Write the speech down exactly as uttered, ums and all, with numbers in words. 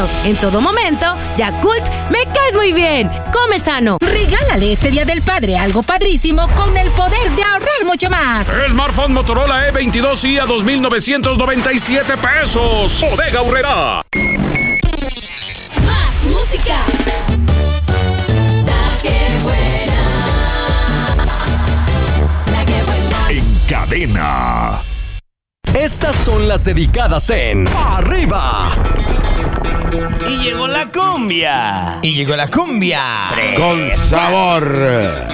En todo momento, Yakult, me caes muy bien. Come sano. Regálale este Día del Padre algo padrísimo con el poder de ahorrar mucho más. Smartphone Motorola E veintidós i a dos mil novecientos noventa y siete pesos. Bodega Aurrerá. Más música. La que buena. La que buena. En cadena. Estas son las dedicadas en Arriba. Y llegó la cumbia. Y llegó la cumbia. Tres. Con sabor.